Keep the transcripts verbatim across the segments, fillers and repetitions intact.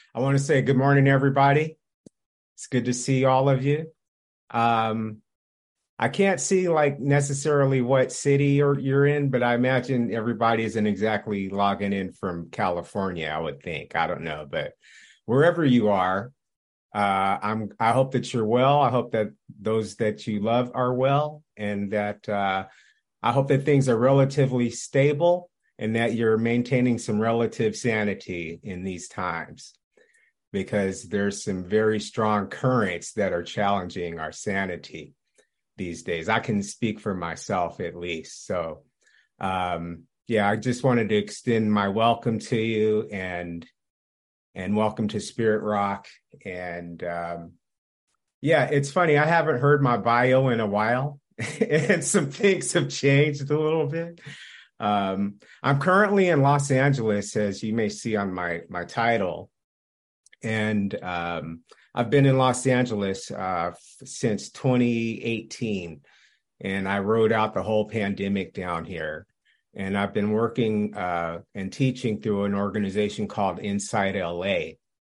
I want to say good morning, everybody. It's good to see all of you. Um, I can't see like necessarily what city you're, you're in, but I imagine everybody isn't exactly logging in from California, I would think. I don't know, but wherever you are, uh, I'm, I hope that you're well. I hope that those that you love are well, and that uh, I hope that things are relatively stable and that you're maintaining some relative sanity in these times, because there's some very strong currents that are challenging our sanity these days. I can speak for myself at least. So, um, yeah, I just wanted to extend my welcome to you and and welcome to Spirit Rock. And um, yeah, it's funny. I haven't heard my bio in a while, and some things have changed a little bit. Um, I'm currently in Los Angeles, as you may see on my my title. And um, I've been in Los Angeles uh, f- since twenty eighteen, and I rode out the whole pandemic down here. And I've been working uh, and teaching through an organization called Inside L A.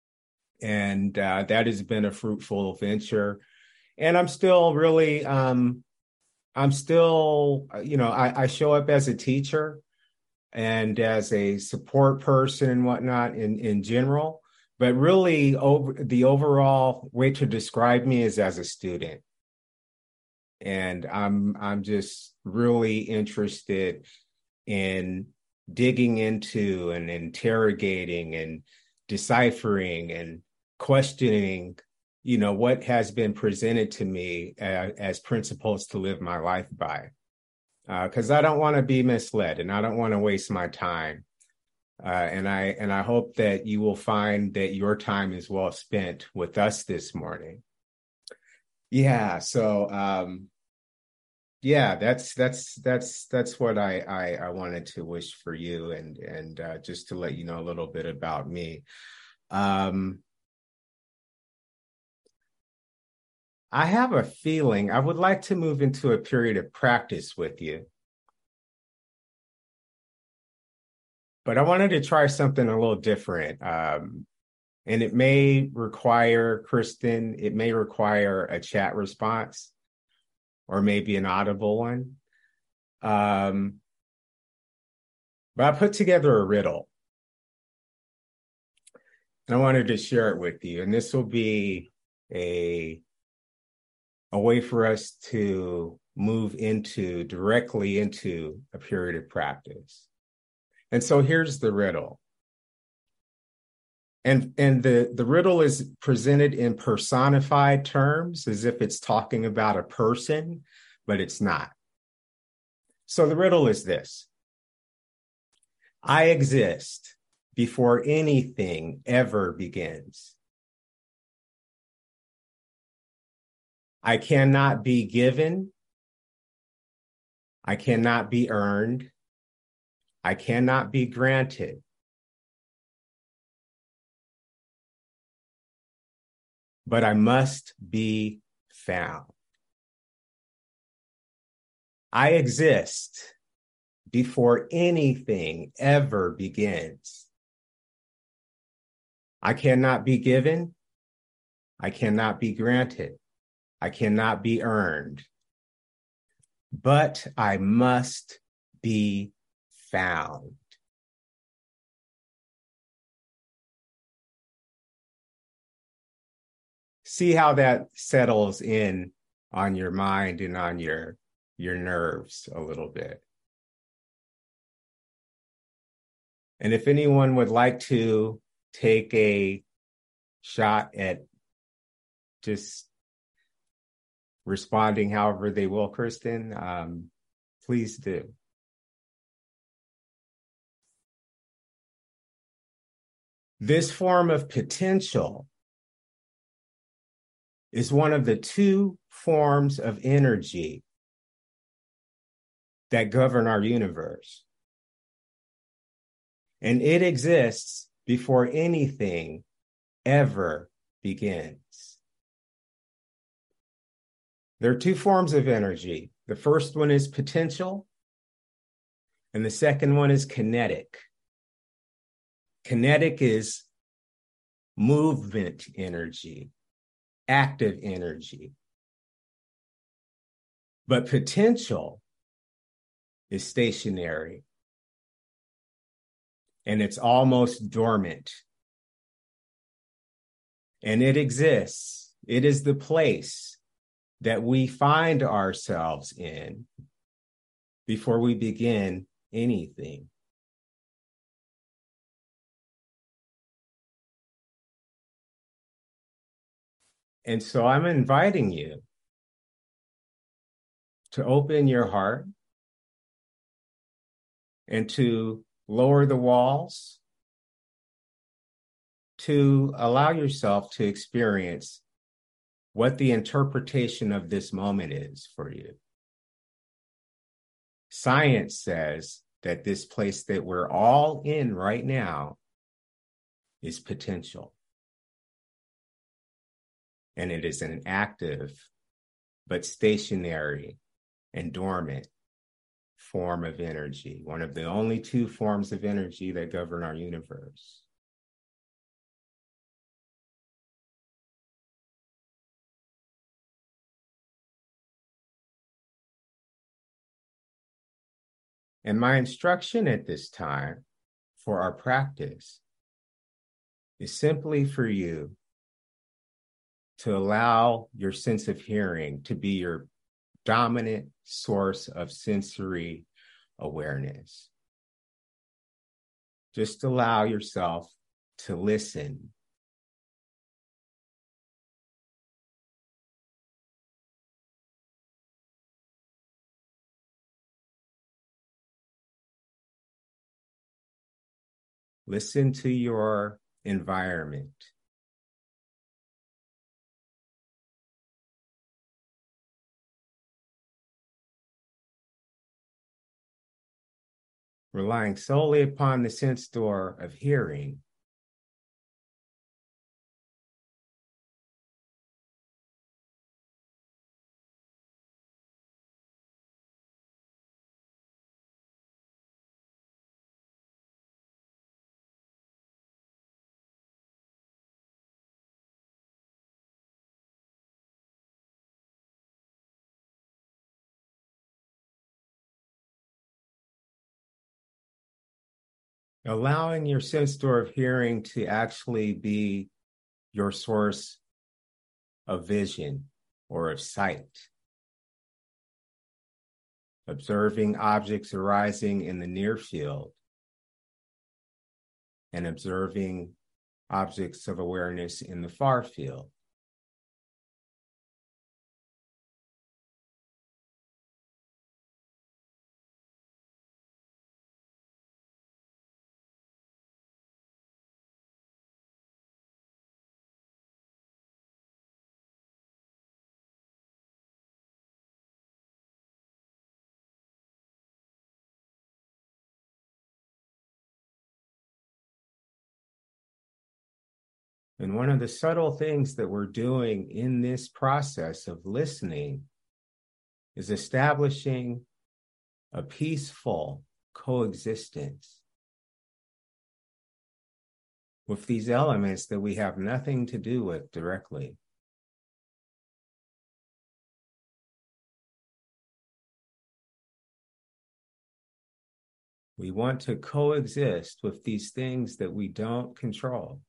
And uh, that has been a fruitful venture. And I'm still really, um, I'm still, you know, I, I show up as a teacher and as a support person and whatnot in, in general. But really, over the overall way to describe me is as a student. And I'm I'm just really interested in digging into and interrogating and deciphering and questioning, you know, what has been presented to me as, as principles to live my life by. Because uh, I don't want to be misled, and I don't want to waste my time. Uh, and I and I hope that you will find that your time is well spent with us this morning. Yeah. So um, yeah, that's that's that's that's what I, I I wanted to wish for you, and and uh, just to let you know a little bit about me. Um, I have a feeling I would like to move into a period of practice with you. But I wanted to try something a little different. Um, and it may require, Kristen, it may require a chat response or maybe an audible one. Um, but I put together a riddle and I wanted to share it with you. And this will be a, a way for us to move into directly into a period of practice. And so here's the riddle. And and the, the riddle is presented in personified terms as if it's talking about a person, but it's not. So the riddle is this. I exist before anything ever begins. I cannot be given. I cannot be earned. I cannot be granted. But I must be found. I exist before anything ever begins. I cannot be given. I cannot be granted. I cannot be earned. But I must be found. See how that settles in on your mind and on your, your nerves a little bit. And if anyone would like to take a shot at just responding however they will, Kristen, um, please do. This form of potential is one of the two forms of energy that govern our universe. And it exists before anything ever begins. There are two forms of energy. The first one is potential, and the second one is kinetic. Kinetic is movement energy, active energy. But potential is stationary, and it's almost dormant. And it exists. It is the place that we find ourselves in before we begin anything. And so I'm inviting you to open your heart and to lower the walls, to allow yourself to experience what the interpretation of this moment is for you. Science says that this place that we're all in right now is potential. And it is an active, but stationary and dormant form of energy, one of the only two forms of energy that govern our universe. And my instruction at this time for our practice is simply for you to allow your sense of hearing to be your dominant source of sensory awareness. Just allow yourself to listen. Listen to your environment. Relying solely upon the sense door of hearing, allowing your sense door of hearing to actually be your source of vision or of sight. Observing objects arising in the near field and observing objects of awareness in the far field. And one of the subtle things that we're doing in this process of listening is establishing a peaceful coexistence with these elements that we have nothing to do with directly. We want to coexist with these things that we don't control.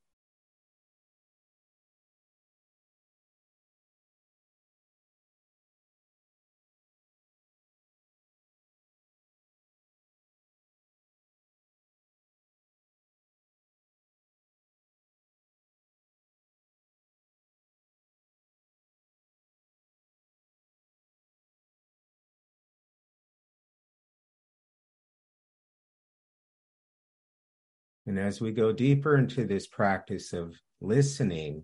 And as we go deeper into this practice of listening,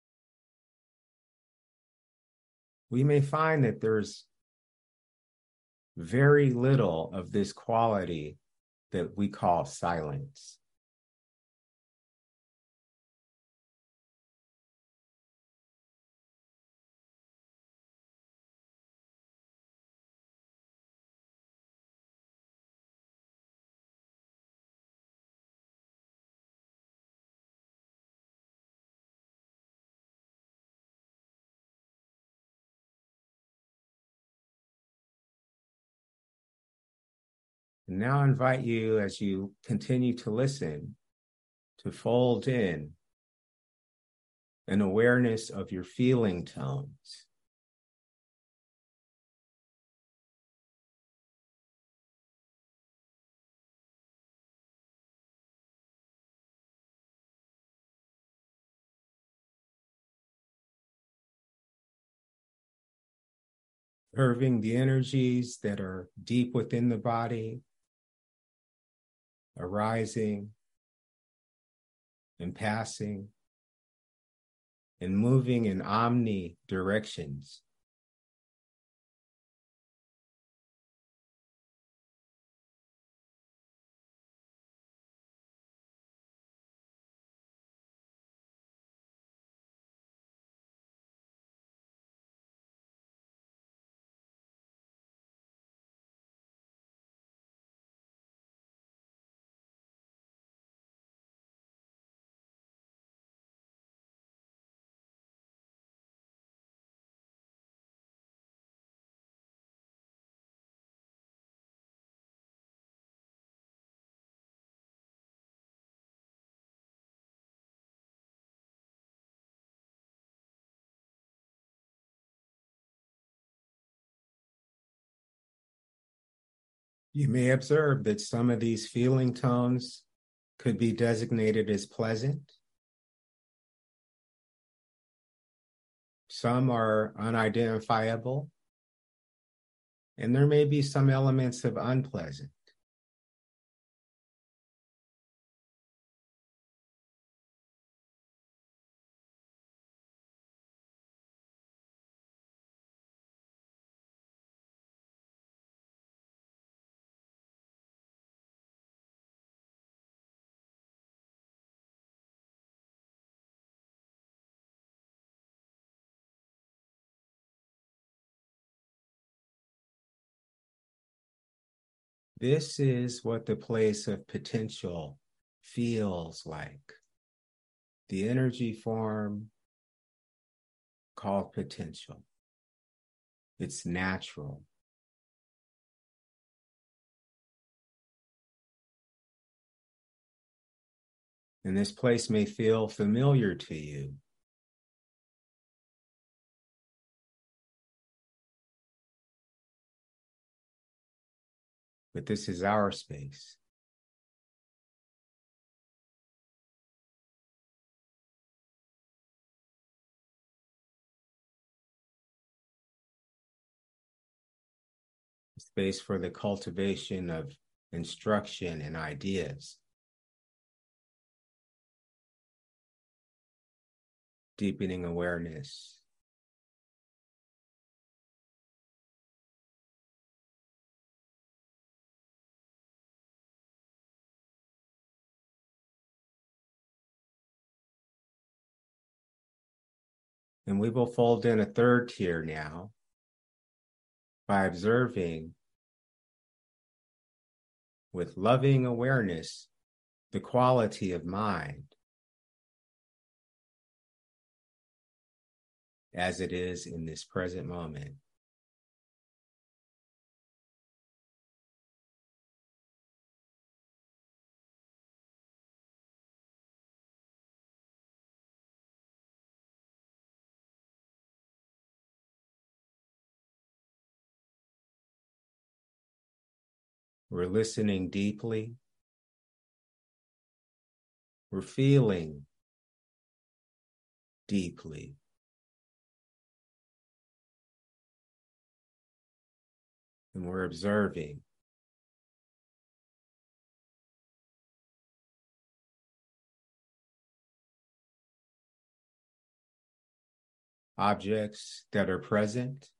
we may find that there's very little of this quality that we call silence. And now I invite you, as you continue to listen, to fold in an awareness of your feeling tones. Observing the energies that are deep within the body, arising and passing and moving in omni directions. You may observe that some of these feeling tones could be designated as pleasant. Some are unidentifiable, and there may be some elements of unpleasant. This is what the place of potential feels like. The energy form called potential. It's natural. And this place may feel familiar to you. But this is our space. Space for the cultivation of instruction and ideas. Deepening awareness. And we will fold in a third tier now by observing with loving awareness the quality of mind as it is in this present moment. We're listening deeply. We're feeling deeply. And we're observing. Objects that are present,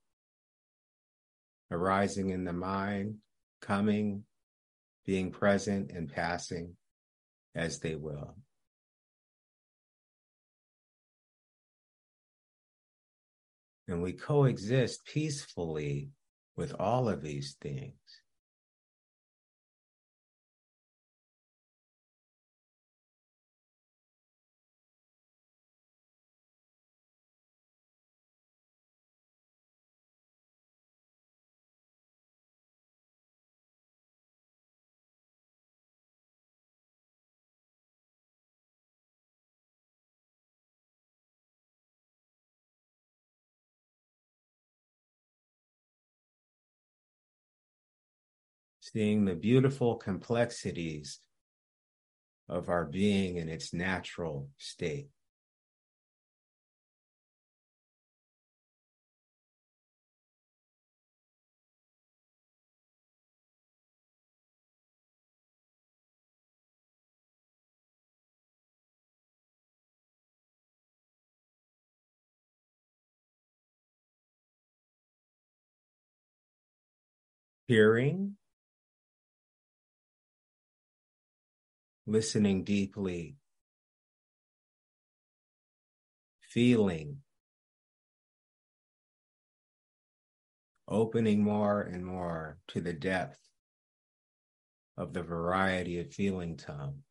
arising in the mind, coming, being present, and passing as they will. And we coexist peacefully with all of these things. seeing the beautiful complexities of our being in its natural state. Hearing, listening deeply, feeling, opening more and more to the depth of the variety of feeling tones.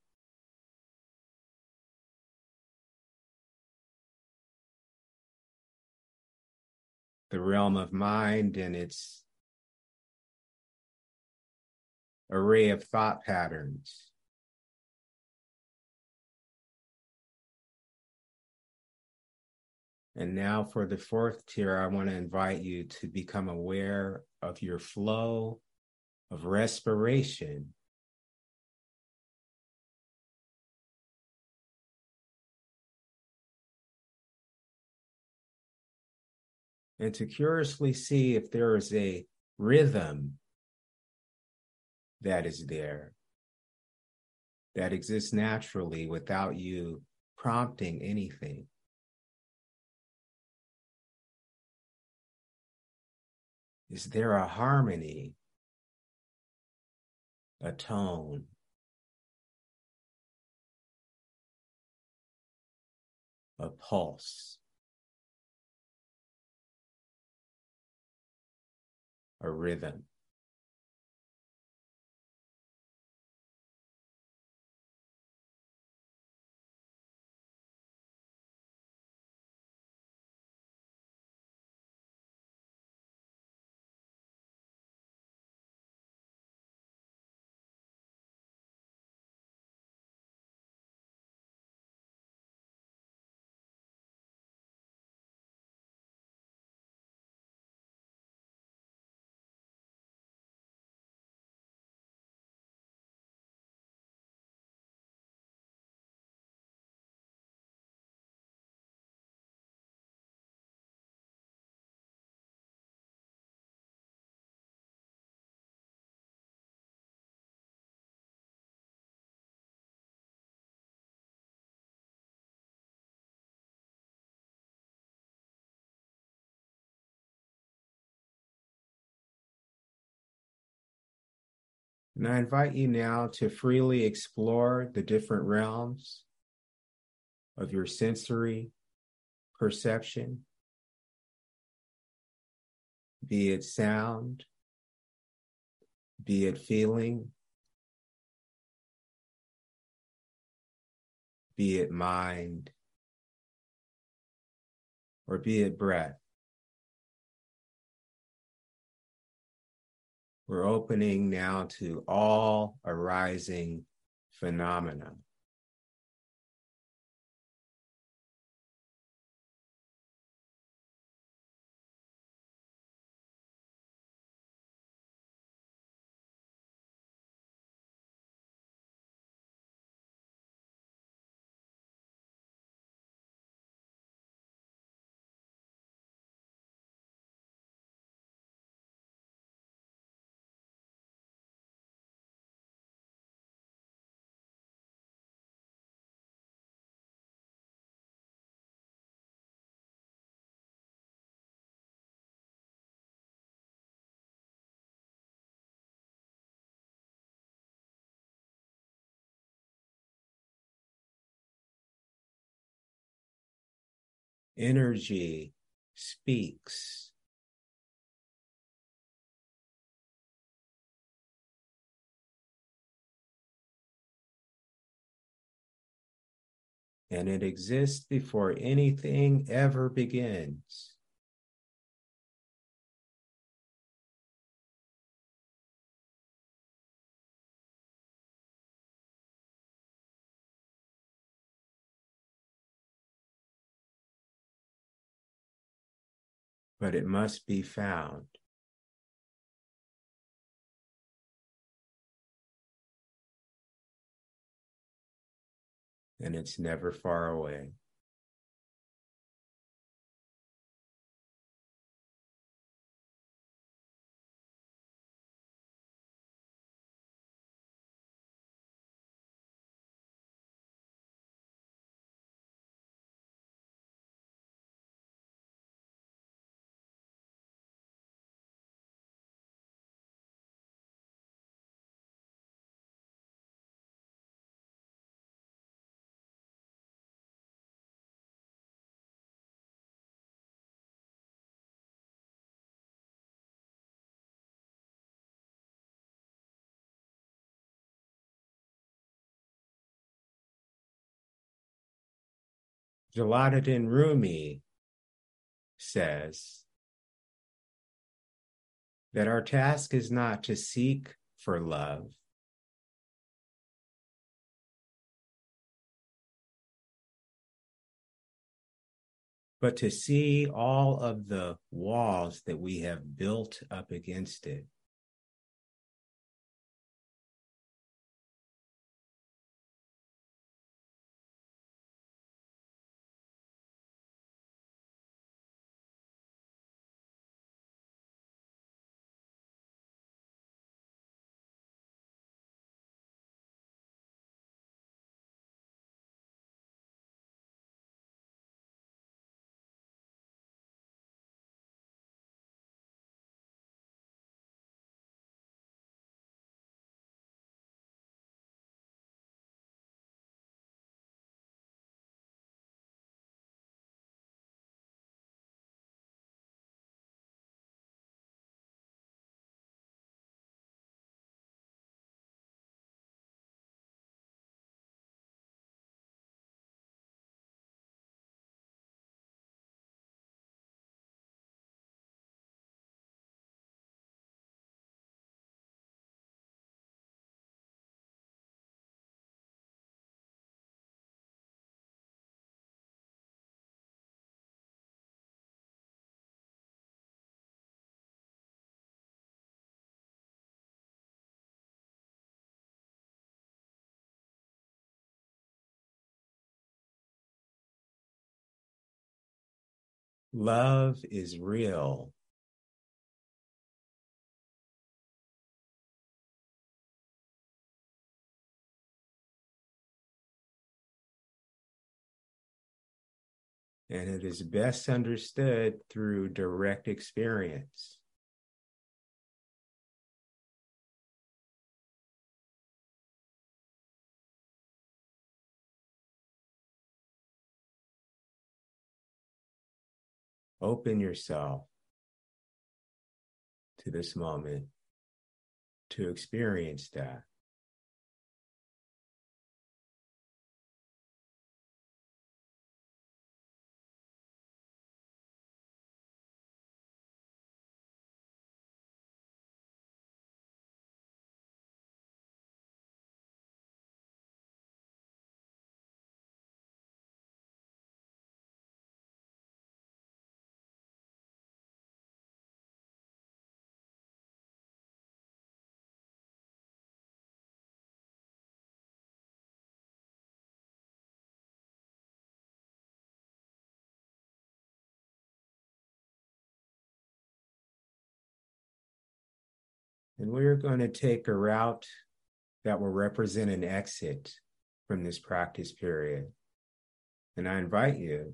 The realm of mind and its array of thought patterns. And now for the fourth tier, I want to invite you to become aware of your flow of respiration. And to curiously see if there is a rhythm that is there, that exists naturally without you prompting anything. Is there a harmony, a tone, a pulse, a rhythm? And I invite you now to freely explore the different realms of your sensory perception, be it sound, be it feeling, be it mind, or be it breath. We're opening now to all arising phenomena. Energy speaks. And it exists before anything ever begins. But it must be found. and it's never far away. Jalaluddin Rumi says that our task is not to seek for love, but to see all of the walls that we have built up against it. Love is real. And it is best understood through direct experience. Open yourself to this moment to experience that. And we're going to take a route that will represent an exit from this practice period. And I invite you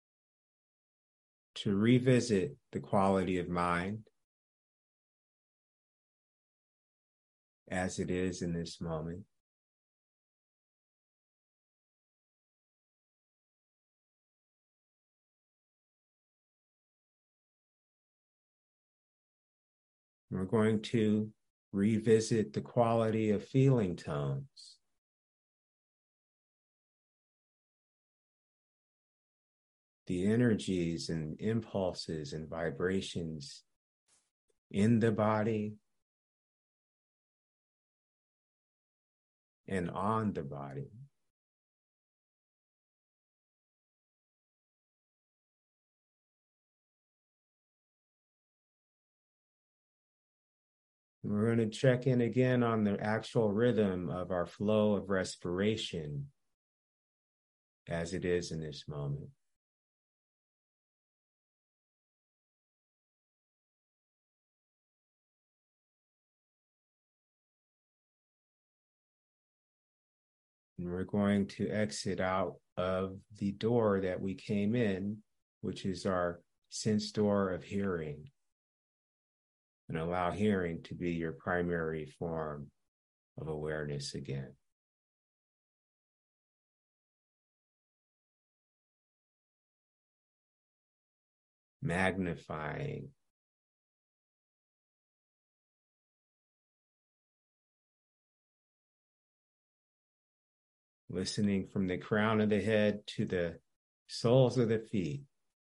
to revisit the quality of mind as it is in this moment. We're going to revisit the quality of feeling tones. The energies and impulses and vibrations in the body and on the body. And we're going to check in again on the actual rhythm of our flow of respiration as it is in this moment. And we're going to exit out of the door that we came in, which is our sense door of hearing, and allow hearing to be your primary form of awareness again. Magnifying, listening from the crown of the head to the soles of the feet.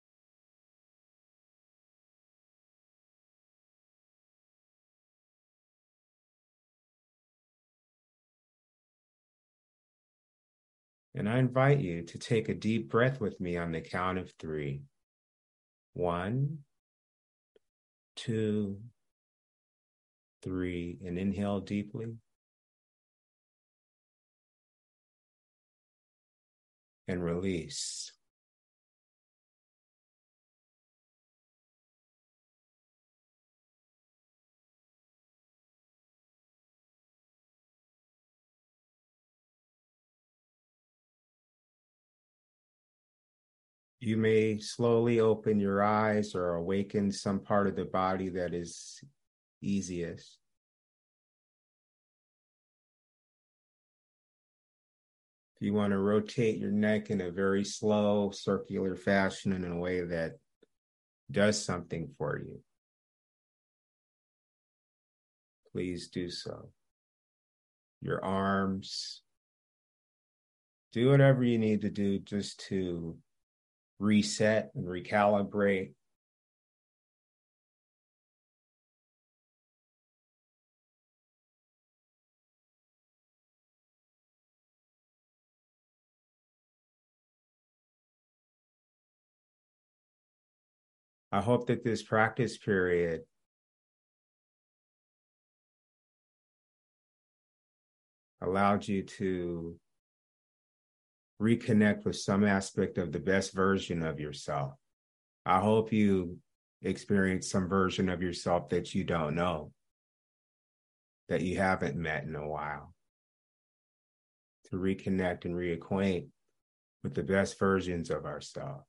And I invite you to take a deep breath with me on the count of three. One, two, three, and inhale deeply. And release. You may slowly open your eyes or awaken some part of the body that is easiest. If you want to rotate your neck in a very slow, circular fashion in a way that does something for you, please do so. Your arms, do whatever you need to do just to reset and recalibrate. I hope that this practice period allowed you to reconnect with some aspect of the best version of yourself. I hope you experience some version of yourself that you don't know, that you haven't met in a while, to reconnect and reacquaint with the best versions of ourselves.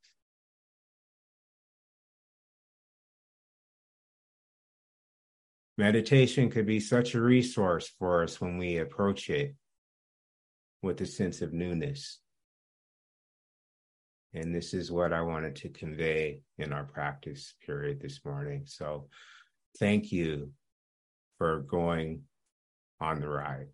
Meditation could be such a resource for us when we approach it with a sense of newness. And this is what I wanted to convey in our practice period this morning. So thank you for going on the ride.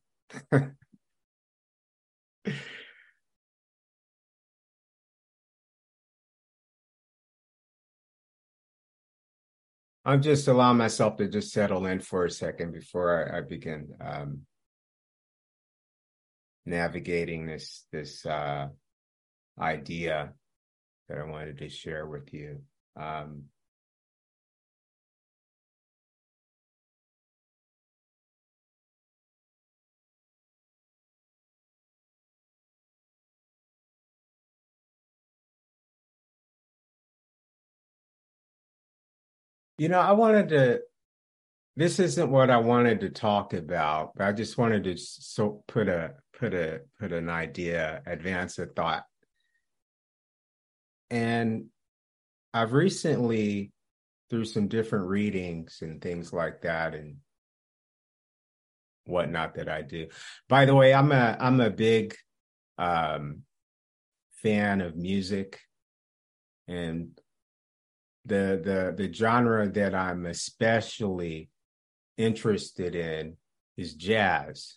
I'm just allowing myself to just settle in for a second before I, I begin um, navigating this this uh, idea that I wanted to share with you. Um, you know, I wanted to, this isn't what I wanted to talk about, but I just wanted to so put a put a put an idea, advance a thought. And I've recently, through some different readings and things like that, and whatnot that I do. By the way, I'm a I'm a big um, fan of music, and the the the genre that I'm especially interested in is jazz.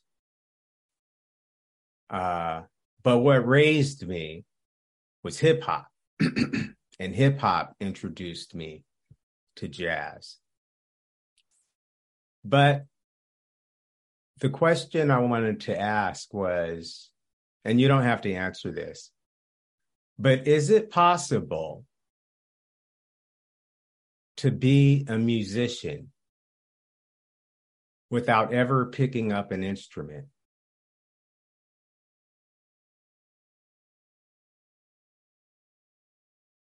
Uh, but what raised me was hip hop, and hip hop introduced me to jazz. But the question I wanted to ask was, and you don't have to answer this, but is it possible to be a musician without ever picking up an instrument?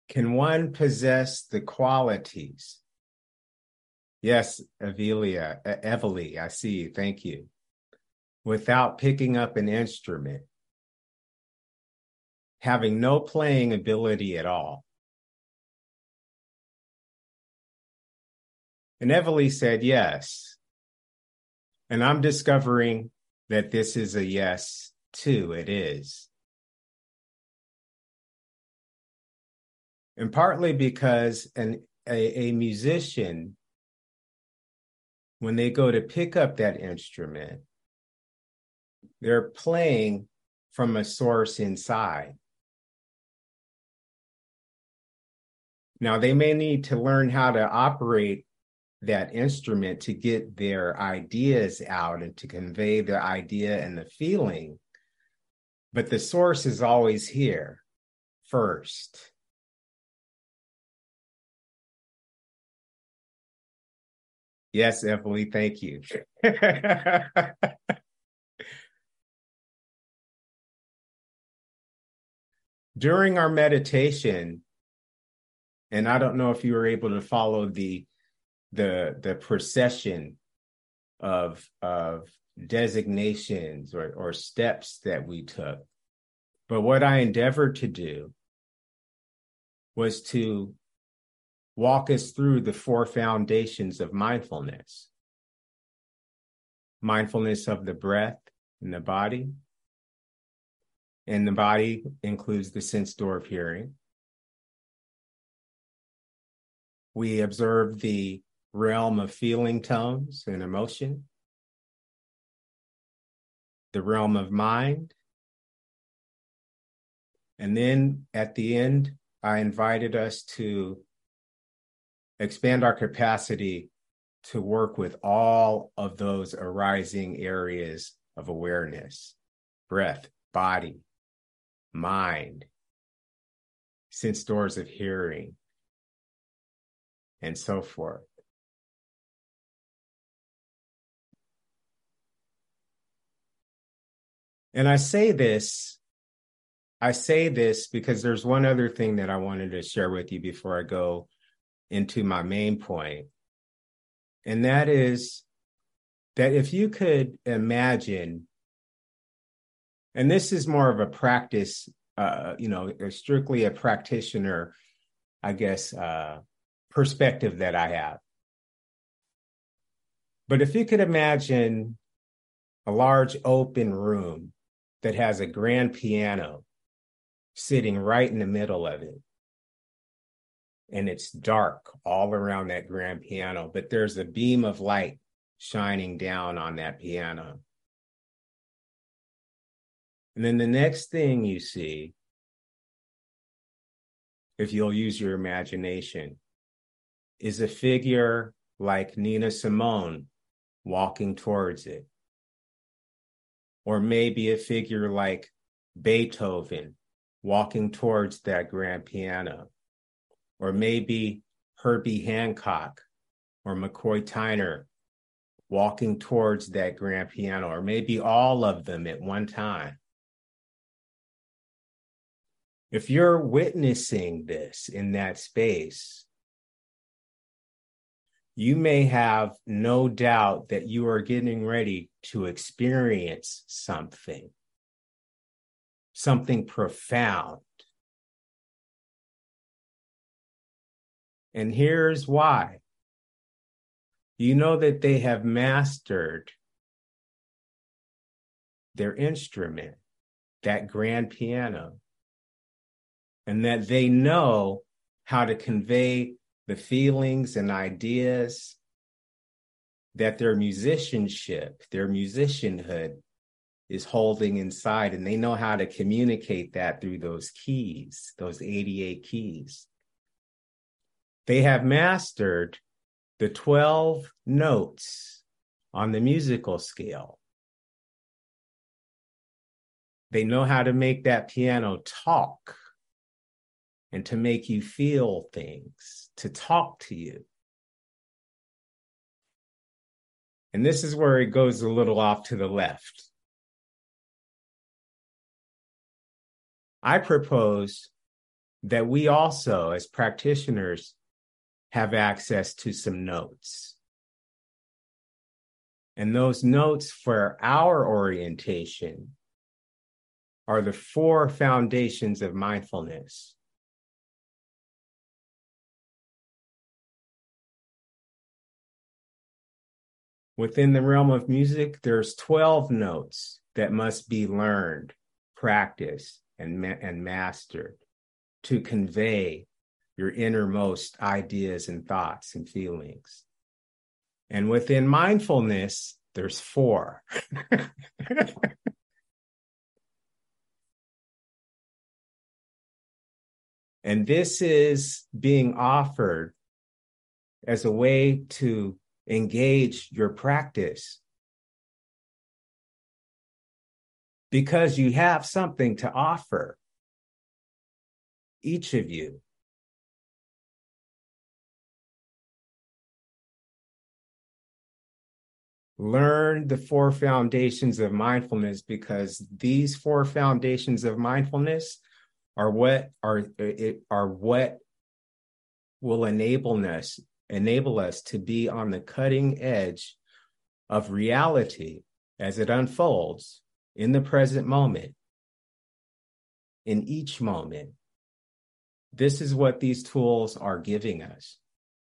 Can one possess the qualities? Yes, Evelia, uh, Evely, I see you. Thank you. Without picking up an instrument, having no playing ability at all. And Evely said yes. And I'm discovering that this is a yes, too. It is. And partly because an, a, a musician, when they go to pick up that instrument, they're playing from a source inside. Now, they may need to learn how to operate that instrument to get their ideas out and to convey the idea and the feeling, but the source is always here first. Yes, Emily, thank you. During our meditation, and I don't know if you were able to follow the the the procession of of designations or, or steps that we took, but what I endeavored to do was to walk us through the four foundations of mindfulness. Mindfulness of the breath in the body. And the body includes the sense door of hearing. We observe the realm of feeling tones and emotion. The realm of mind. And then at the end, I invited us to expand our capacity to work with all of those arising areas of awareness: breath, body, mind, sense doors of hearing, and so forth. And I say this, I say this because there's one other thing that I wanted to share with you before I go into my main point. And that is that if you could imagine, and this is more of a practice, uh, you know, strictly a practitioner, I guess, uh, perspective that I have. But if you could imagine a large open room that has a grand piano sitting right in the middle of it, and it's dark all around that grand piano, but there's a beam of light shining down on that piano. And then the next thing you see, if you'll use your imagination, is a figure like Nina Simone walking towards it. Or maybe a figure like Beethoven walking towards that grand piano. Or maybe Herbie Hancock or McCoy Tyner walking towards that grand piano, or maybe all of them at one time. If you're witnessing this in that space, you may have no doubt that you are getting ready to experience something, something profound. And here's why. You know that they have mastered their instrument, that grand piano, and that they know how to convey the feelings and ideas that their musicianship, their musicianhood is holding inside, and they know how to communicate that through those keys, those eighty-eight keys. They have mastered the twelve notes on the musical scale. They know how to make that piano talk and to make you feel things, to talk to you. And this is where it goes a little off to the left. I propose that we also, as practitioners, have access to some notes. And those notes for our orientation are the four foundations of mindfulness. Within the realm of music, there's twelve notes that must be learned, practiced, and, ma- and mastered to convey your innermost ideas and thoughts and feelings. And within mindfulness, there's four. And this is being offered as a way to engage your practice, because you have something to offer, each of you. Learn the four foundations of mindfulness, because these four foundations of mindfulness are what are it are what will enable us enable us to be on the cutting edge of reality as it unfolds in the present moment, in each moment. This is what these tools are giving us.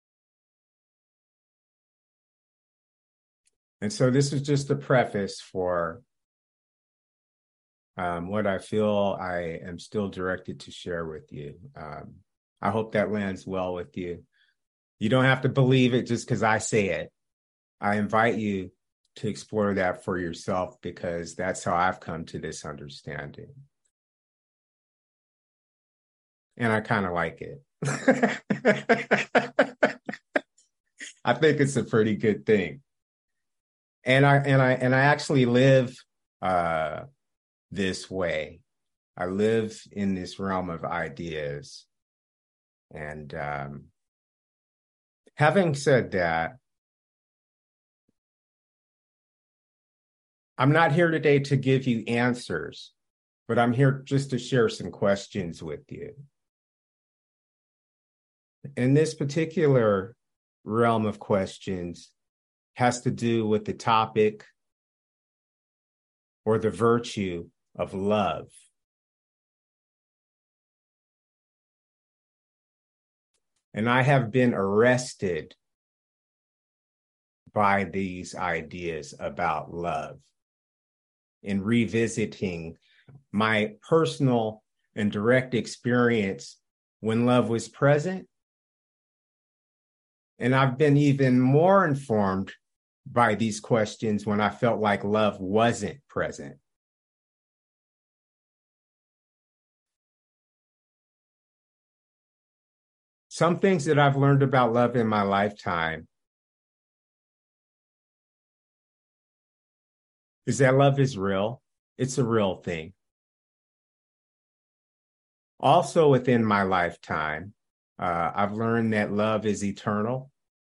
And so this is just a preface for um, what I feel I am still directed to share with you. Um, I hope that lands well with you. You don't have to believe it just because I say it. I invite you to explore that for yourself, because that's how I've come to this understanding. And I kind of like it. I think it's a pretty good thing. And I and I and I actually live uh, this way. I live in this realm of ideas. And um, having said that, I'm not here today to give you answers, but I'm here just to share some questions with you. And this particular realm of questions has to do with the topic or the virtue of love. And I have been arrested by these ideas about love in revisiting my personal and direct experience when love was present. And I've been even more informed by these questions when I felt like love wasn't present. Some things that I've learned about love in my lifetime is that love is real. It's a real thing. Also within my lifetime, uh, I've learned that love is eternal.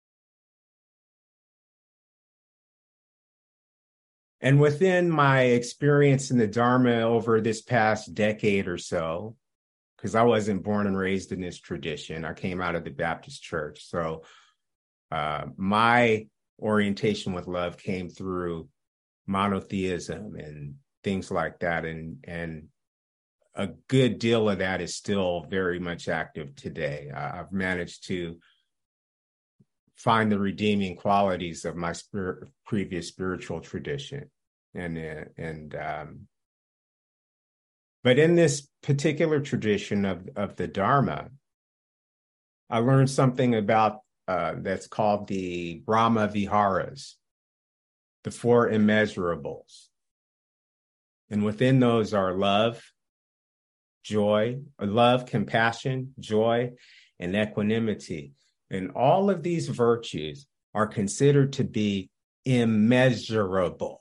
And within my experience in the Dharma over this past decade or so, because I wasn't born and raised in this tradition, I came out of the Baptist church. So uh, my orientation with love came through monotheism and things like that. And, and a good deal of that is still very much active today. Uh, I've managed to find the redeeming qualities of my spirit, previous spiritual tradition. And, uh, and, um, but in this particular tradition of, of the Dharma, I learned something about uh, that's called the Brahma Viharas, the four immeasurables. And within those are love, joy, love, compassion, joy, and equanimity. And all of these virtues are considered to be immeasurable.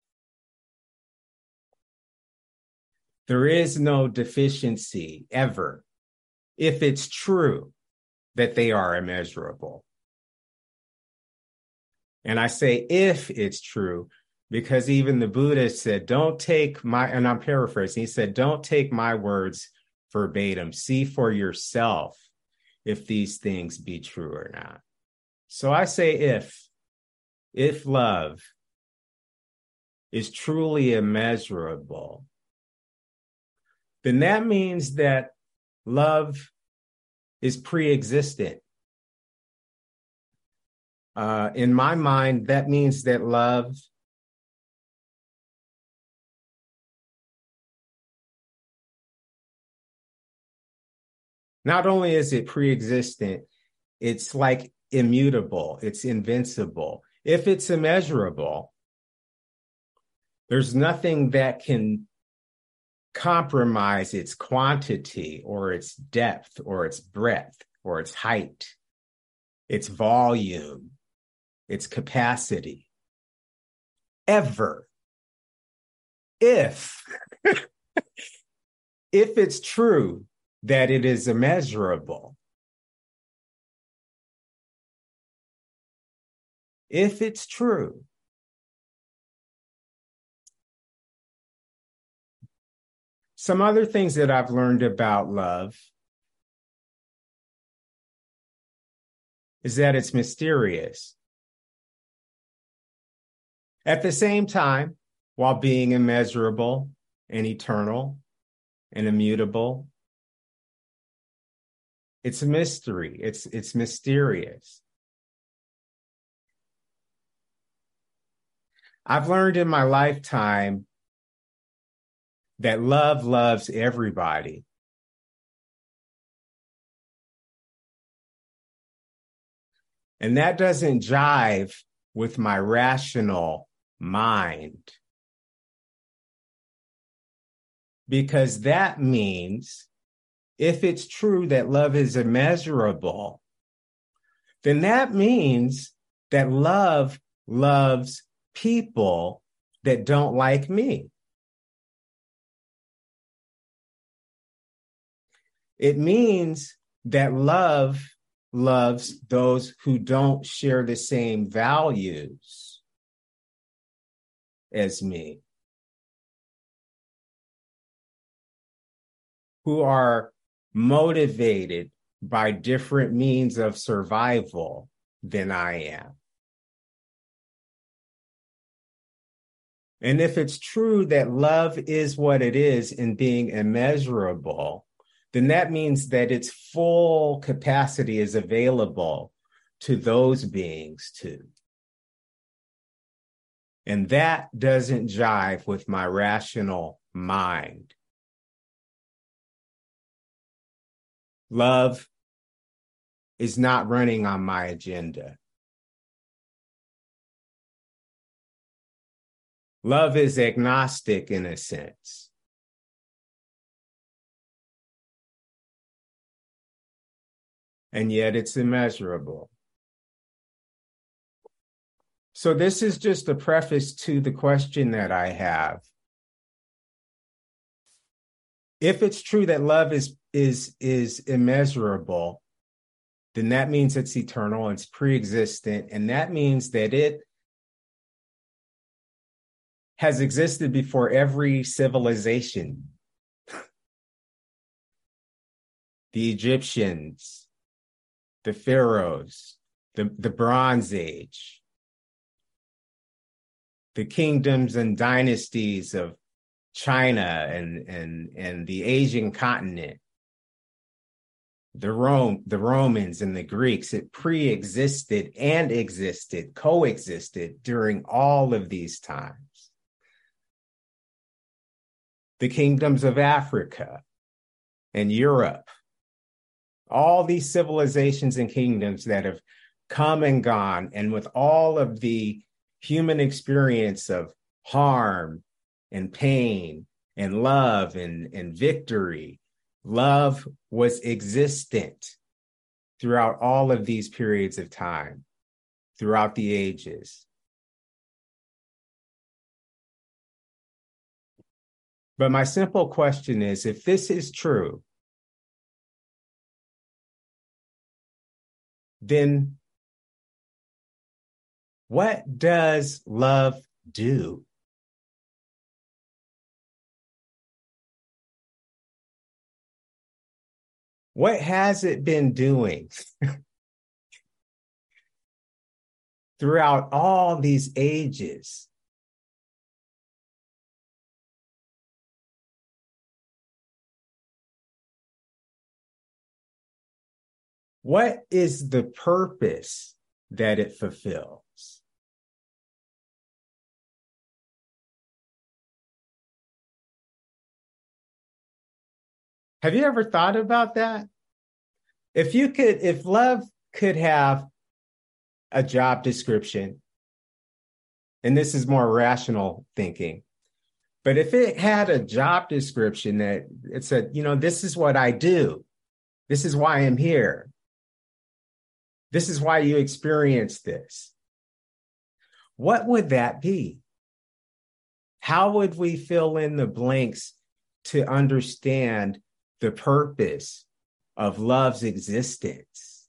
There is no deficiency ever, if it's true that they are immeasurable. And I say if it's true, because even the Buddha said, don't take my, and I'm paraphrasing, he said, don't take my words verbatim. See for yourself if these things be true or not. So I say if, if love is truly immeasurable, then that means that love is pre-existent. Uh, in my mind, that means that love not only is it pre-existent, it's like immutable, it's invincible. If it's immeasurable, there's nothing that can compromise its quantity or its depth or its breadth or its height, its volume, its capacity. Ever. If, if it's true that it is immeasurable, if it's true, some other things that I've learned about love is that it's mysterious. At the same time, while being immeasurable and eternal and immutable, it's a mystery. It's, it's mysterious. I've learned in my lifetime that love loves everybody. And that doesn't jive with my rational mind. Because that means if it's true that love is immeasurable, then that means that love loves people that don't like me. It means that love loves those who don't share the same values as me, who are motivated by different means of survival than I am. And if it's true that love is what it is in being immeasurable, then that means that its full capacity is available to those beings too. And that doesn't jive with my rational mind. Love is not running on my agenda. Love is agnostic in a sense. And yet it's immeasurable. So this is just a preface to the question that I have. If it's true that love is, is, is immeasurable, then that means it's eternal, it's pre-existent, and that means that it has existed before every civilization. The Egyptians, the pharaohs, the, the Bronze Age, the kingdoms and dynasties of China and, and, and the Asian continent, the Rome, the Romans and the Greeks. It pre-existed and existed, coexisted during all of these times. The kingdoms of Africa and Europe, all these civilizations and kingdoms that have come and gone, and with all of the human experience of harm and pain and love and, and victory, love was existent throughout all of these periods of time, throughout the ages. But my simple question is, if this is true, then what does love do? What has it been doing throughout all these ages? What is the purpose that it fulfills? Have you ever thought about that? If you could, if love could have a job description, and this is more rational thinking, but if it had a job description that it said, you know, this is what I do, this is why I'm here, this is why you experience this, what would that be? How would we fill in the blanks to understand the purpose of love's existence?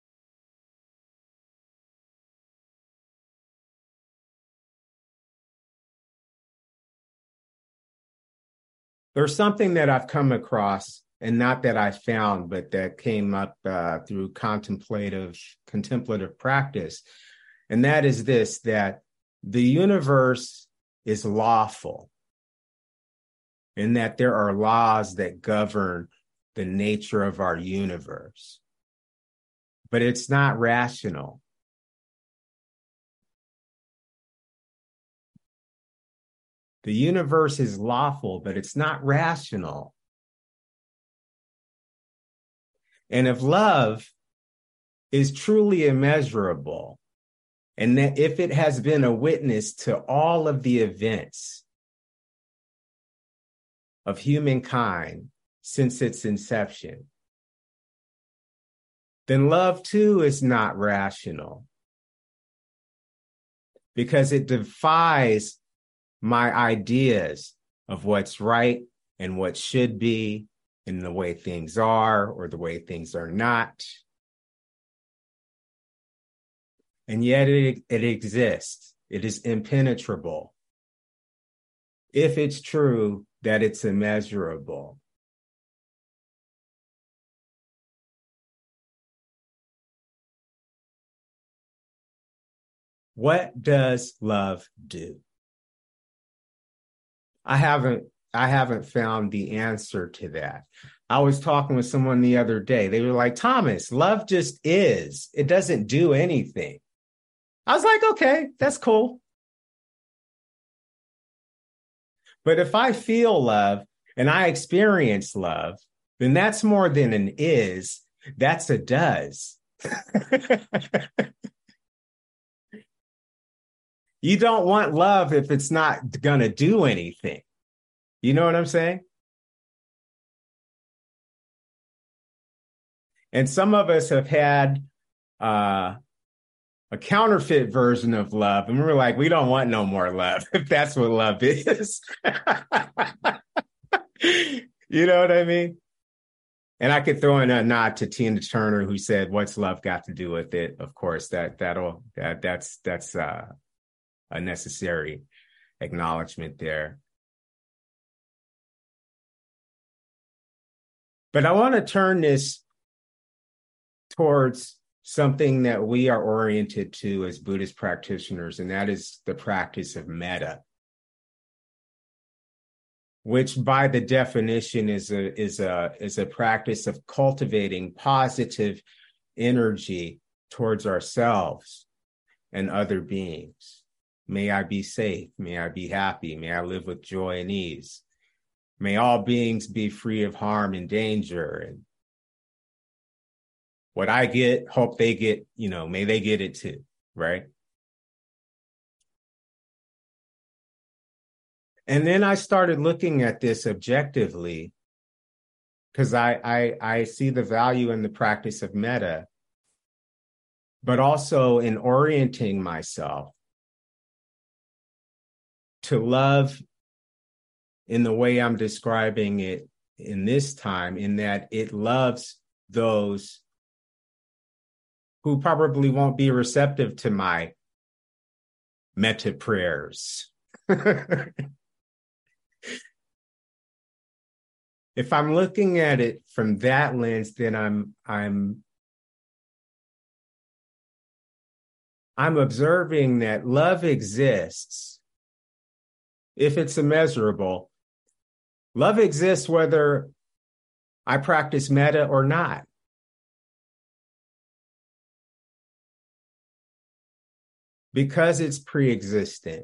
There's something that I've come across, and not that I found, but that came up uh, through contemplative contemplative practice, and that is this: that the universe is lawful, in that there are laws that govern the nature of our universe, but it's not rational. The universe is lawful, but it's not rational. And if love is truly immeasurable, and that if it has been a witness to all of the events of humankind since its inception, then love too is not rational, because it defies my ideas of what's right and what should be, and the way things are or the way things are not. And yet it, it exists. It is impenetrable, if it's true that it's immeasurable. What does love do? I haven't I haven't found the answer to that. I was talking with someone the other day. They were like, Thomas, love just is. It doesn't do anything. I was like, okay, that's cool. But if I feel love and I experience love, then that's more than an is, that's a does. You don't want love if it's not going to do anything. You know what I'm saying? And some of us have had uh, a counterfeit version of love, and we're like, we don't want no more love, if that's what love is. You know what I mean? And I could throw in a nod to Tina Turner, who said, "What's love got to do with it?" Of course, that that'll that that's that's uh, a necessary acknowledgement there. But I want to turn this towards something that we are oriented to as Buddhist practitioners, and that is the practice of metta, which by the definition is a is a is a practice of cultivating positive energy towards ourselves and other beings. May I be safe, may I be happy, may I live with joy and ease. May all beings be free of harm and danger, and what I get, hope they get, you know, may they get it too, right? And then I started looking at this objectively, because I, I I see the value in the practice of metta, but also in orienting myself to love in the way I'm describing it in this time, in that it loves those who probably won't be receptive to my metta prayers. if I'm looking at it from that lens, then I'm I'm I'm observing that love exists. If it's immeasurable, love exists whether I practice metta or not. Because it's pre-existent.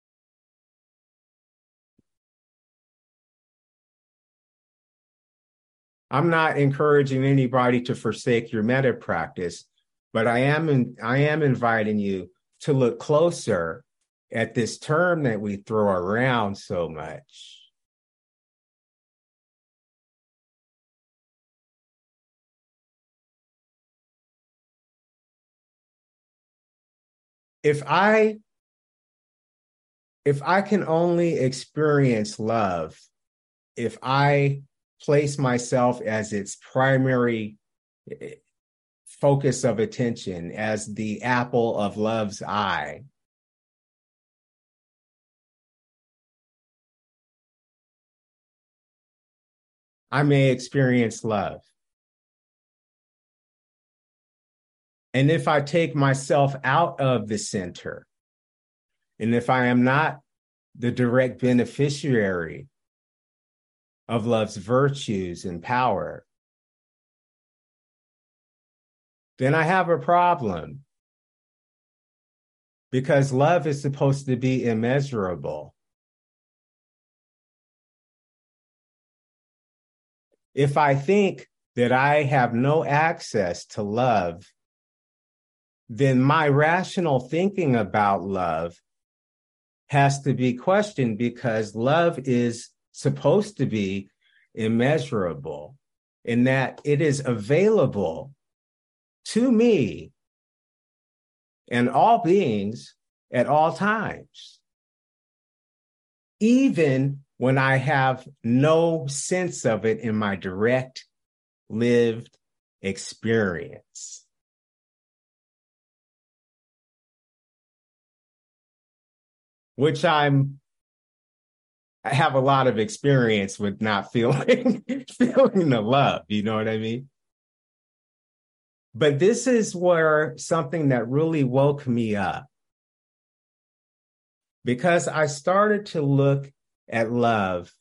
I'm not encouraging anybody to forsake your metta practice, but I am in, I am inviting you to look closer at this term that we throw around so much. If I if I can only experience love, if I place myself as its primary focus of attention, as the apple of love's eye, I may experience love. And if I take myself out of the center, and if I am not the direct beneficiary of love's virtues and power, then I have a problem. Because love is supposed to be immeasurable. If I think that I have no access to love, then my rational thinking about love has to be questioned, because love is supposed to be immeasurable in that it is available to me and all beings at all times, even when I have no sense of it in my direct lived experience. Which I'm I have a lot of experience with not feeling feeling the love, you know what I mean? But this is where something that really woke me up, because I started to look at love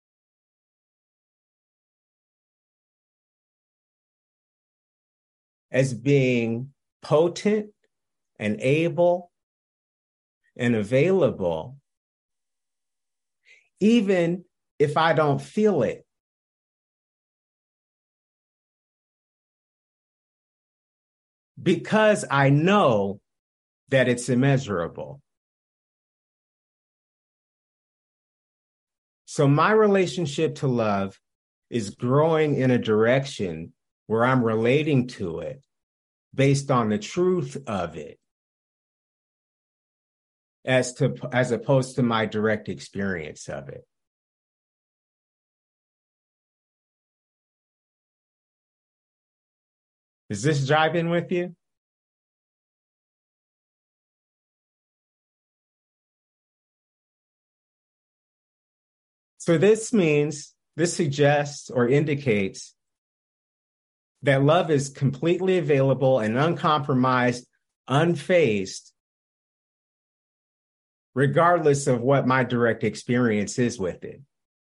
as being potent and able and available, even if I don't feel it. Because I know that it's immeasurable. So my relationship to love is growing in a direction where I'm relating to it based on the truth of it, as to as opposed to my direct experience of it. Is this jiving with you? So this means, this suggests or indicates that love is completely available and uncompromised, unfazed, regardless of what my direct experience is with it.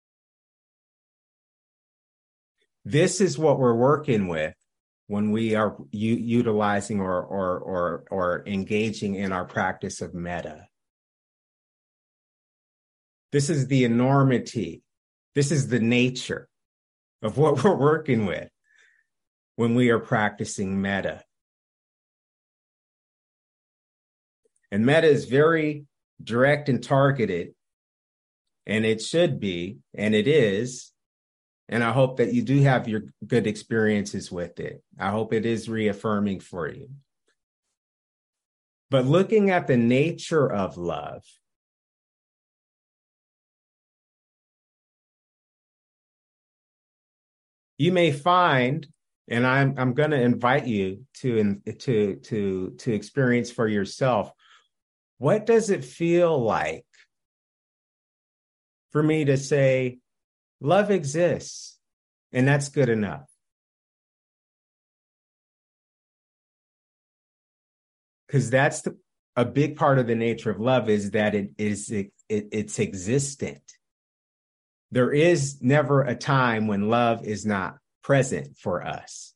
This is what we're working with when we are u- utilizing or, or, or, or engaging in our practice of metta. This is the enormity. This is the nature of what we're working with when we are practicing metta. And metta is very direct and targeted, and it should be, and it is. And I hope that you do have your good experiences with it. I hope it is reaffirming for you. But looking at the nature of love, you may find, and I'm I'm going to invite you to to to to experience for yourself, what does it feel like for me to say, love exists? And that's good enough. Because that's the, a big part of the nature of love is that it is it, it, it's existent. There is never a time when love is not present for us.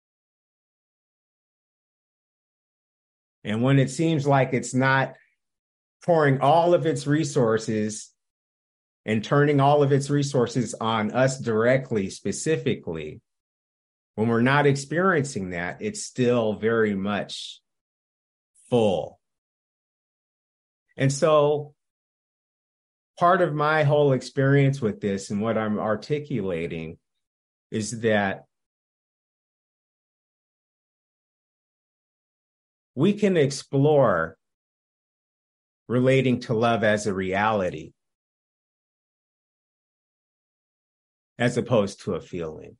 And when it seems like it's not pouring all of its resources and turning all of its resources on us directly, specifically, when we're not experiencing that, it's still very much full. And so part of my whole experience with this and what I'm articulating is that we can explore relating to love as a reality as opposed to a feeling.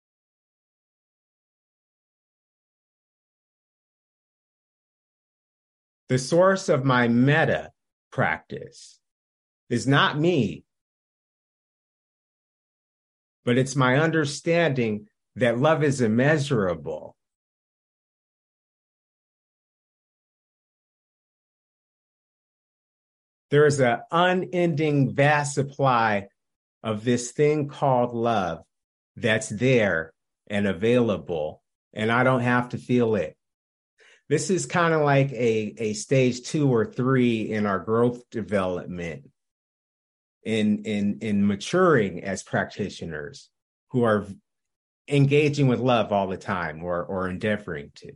The source of my metta practice is not me, but it's my understanding that love is immeasurable. There is an unending vast supply of this thing called love that's there and available, and I don't have to feel it. This is kind of like a, a stage two or three in our growth development, in, in, in maturing as practitioners who are engaging with love all the time or, or endeavoring to.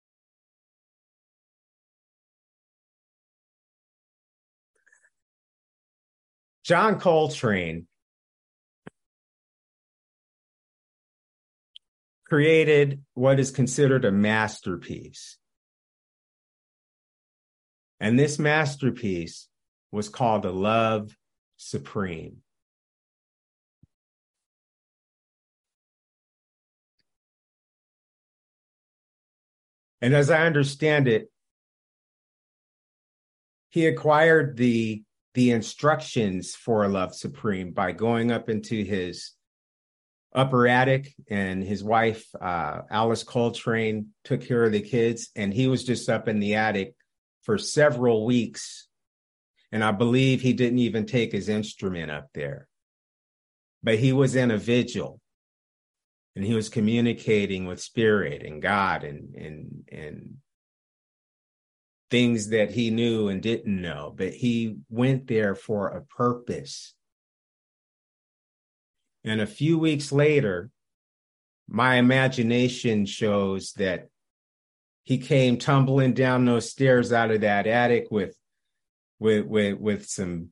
John Coltrane created what is considered a masterpiece. And this masterpiece was called A Love Supreme. And as I understand it, he acquired the, the instructions for A Love Supreme by going up into his upper attic, and his wife, uh, Alice Coltrane, took care of the kids, and he was just up in the attic for several weeks. And I believe he didn't even take his instrument up there, but he was in a vigil, and he was communicating with spirit and God and, and, and things that he knew and didn't know, but he went there for a purpose. And a few weeks later, my imagination shows that he came tumbling down those stairs out of that attic with, with, with, with some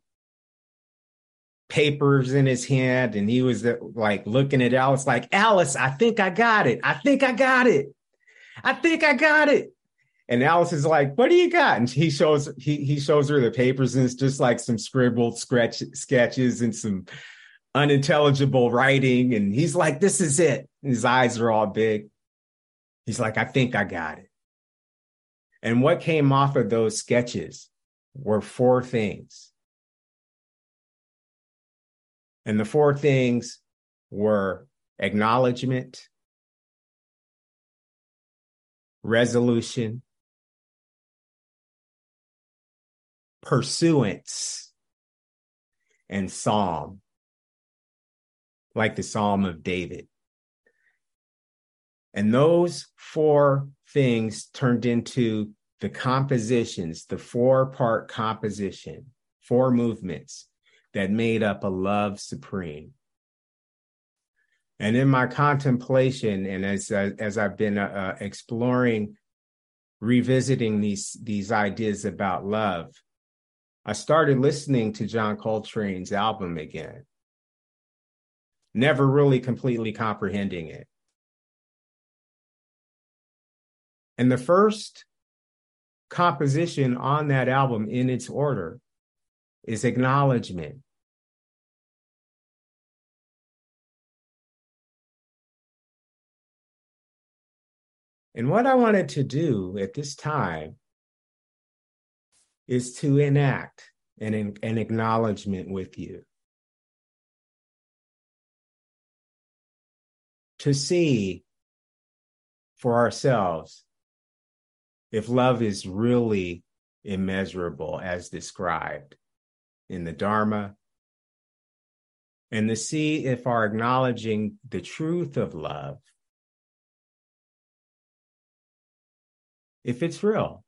papers in his hand. And he was like looking at Alice like, Alice, I think I got it. I think I got it. I think I got it. And Alice is like, what do you got? And he shows, he, he shows her the papers, and it's just like some scribbled scratch, sketches and some unintelligible writing. And he's like, this is it. And his eyes are all big. He's like, I think I got it. And what came off of those sketches were four things. And the four things were acknowledgement, resolution, pursuance, and psalm. Like the Psalm of David. And those four things turned into the compositions, the four-part composition, four movements that made up A Love Supreme. And in my contemplation, and as, uh, as I've been uh, exploring, revisiting these, these ideas about love, I started listening to John Coltrane's album again. Never really completely comprehending it. And the first composition on that album in its order is acknowledgement. And what I wanted to do at this time is to enact an, an acknowledgement with you. to see for ourselves if love is really immeasurable as described in the Dharma, and to see if our acknowledging the truth of love, if it's real.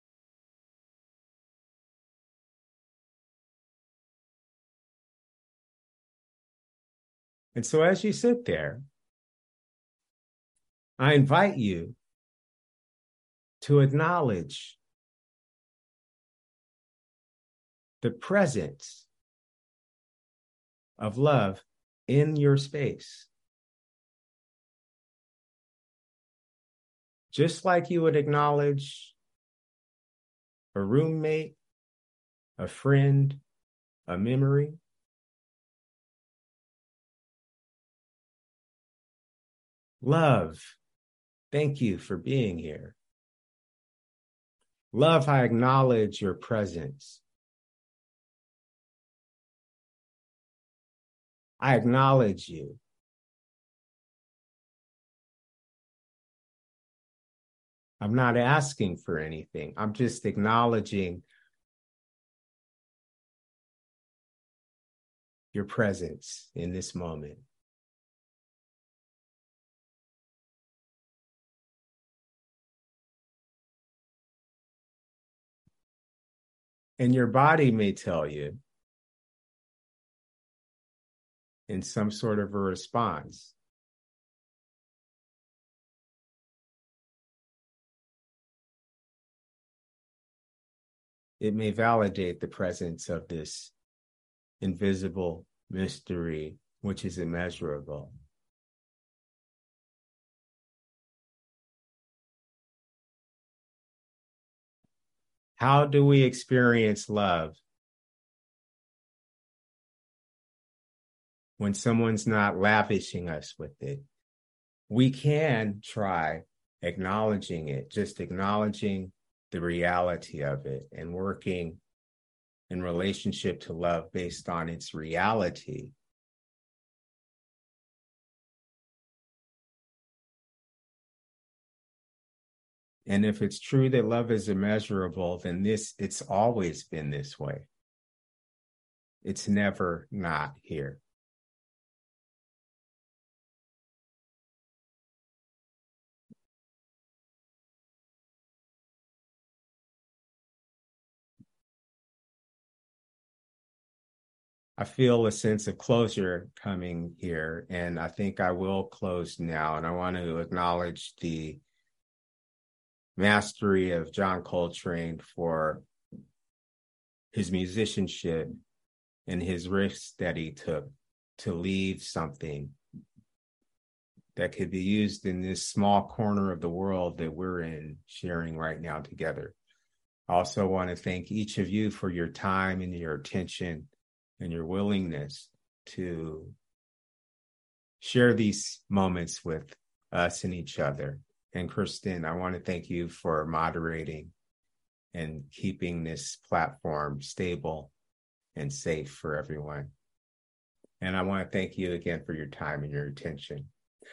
And so as you sit there, I invite you to acknowledge the presence of love in your space. Just like you would acknowledge a roommate, a friend, a memory. Love, thank you for being here. Love, I acknowledge your presence. I acknowledge you. I'm not asking for anything. I'm just acknowledging your presence in this moment. And your body may tell you in some sort of a response. It may validate the presence of this invisible mystery, which is immeasurable. How do we experience love when someone's not lavishing us with it? We can try acknowledging it, just acknowledging the reality of it and working in relationship to love based on its reality. And if it's true that love is immeasurable, then this, it's always been this way. It's never not here. I feel a sense of closure coming here, and I think I will close now. And I want to acknowledge the mastery of John Coltrane for his musicianship and his risks that he took to leave something that could be used in this small corner of the world that we're in, sharing right now together. I also want to thank each of you for your time and your attention and your willingness to share these moments with us and each other. And Kristen, I want to thank you for moderating and keeping this platform stable and safe for everyone. And I want to thank you again for your time and your attention.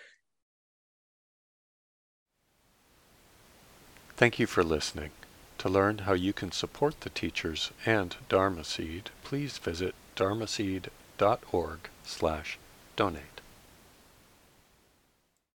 Thank you for listening. To learn how you can support the teachers and Dharma Seed, please visit dharmaseed dot org slash donate.